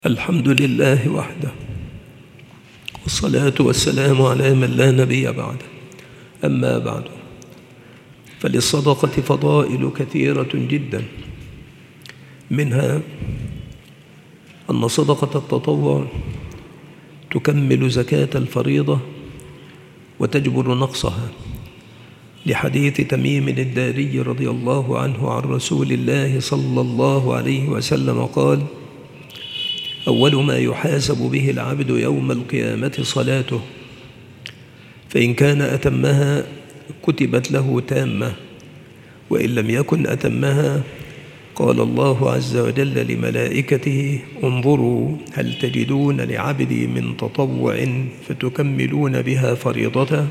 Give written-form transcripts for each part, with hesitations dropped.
الحمد لله وحده، والصلاة والسلام على من لا نبي بعده. أما بعد، فللصدقة فضائل كثيرة جدا، منها أن صدقة التطوع تكمل زكاة الفريضة وتجبر نقصها، لحديث تميم الداري رضي الله عنه عن رسول الله صلى الله عليه وسلم قال: أول ما يحاسب به العبد يوم القيامة صلاته، فإن كان أتمها كتبت له تامة، وإن لم يكن أتمها قال الله عز وجل لملائكته: انظروا هل تجدون لعبدي من تطوع فتكملون بها فريضته،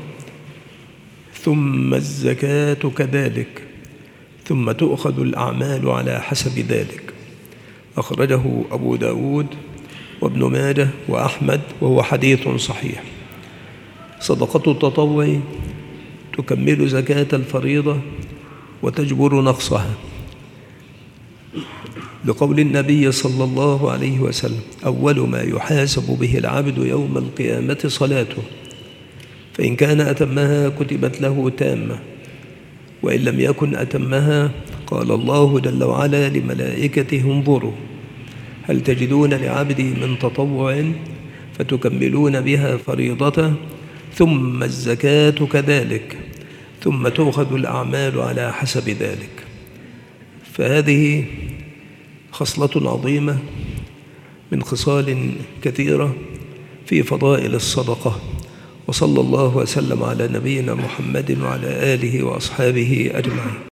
ثم الزكاة كذلك، ثم تؤخذ الأعمال على حسب ذلك. أخرجه أبو داود وابن ماجه وأحمد، وهو حديث صحيح. صدقة التطوع تكمل زكاة الفريضة وتجبر نقصها، لقول النبي صلى الله عليه وسلم: أول ما يحاسب به العبد يوم القيامة صلاته، فإن كان أتمها كتبت له تامة، وإن لم يكن أتمها قال الله جل وعلا لملائكته: انظروا هل تجدون لعبدي من تطوع فتكملون بها فريضته، ثم الزكاة كذلك، ثم تؤخذ الأعمال على حسب ذلك. فهذه خصلة عظيمة من خصال كثيرة في فضائل الصدقة. وصلى الله وسلم على نبينا محمد وعلى آله وأصحابه أجمعين.